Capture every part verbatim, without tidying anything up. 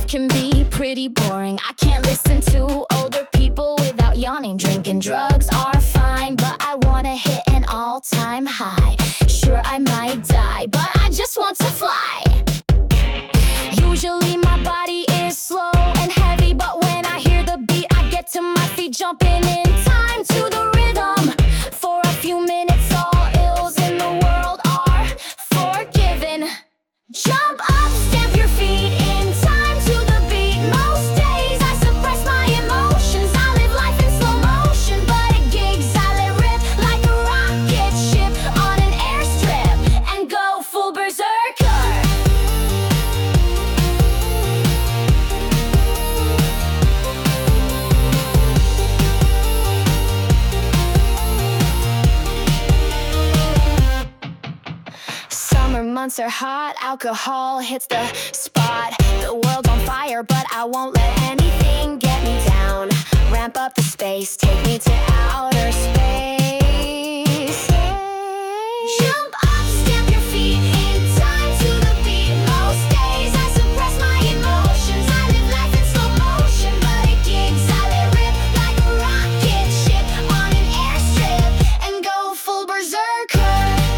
life can be pretty boring. I can't listen to older people without yawning. Drinking drugs are fine, but I wanna hit an all-time high. Sure, I might die, but I just want to fly. Usually my body is slow and heavy, but when I hear the beat, I get to my feet, jumping in time to the rhythm. For a few minutes, all ills in the world are forgiven. Jump up, stamp your feet in time to the beat. Most days I suppress my emotions. I live life in slow motion, but at gigs I let rip like a rocket ship on an airstrip and go full berserker. Summer months are hot, alcohol hits the spot. The world's on fire, but I won't let anything get me down. Ramp up the space, take me to outer space. Jump up, stamp your feet in time to the beat. Most days I suppress my emotions. I live life in slow motion, but at gigs I let rip like a rocket ship on an airstrip and go full berserker.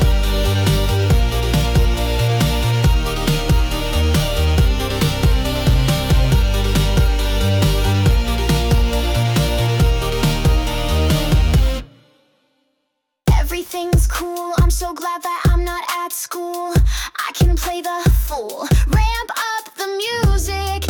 Everything's cool, I'm so glad that I'm not at school. I can play the fool, ramp up the music,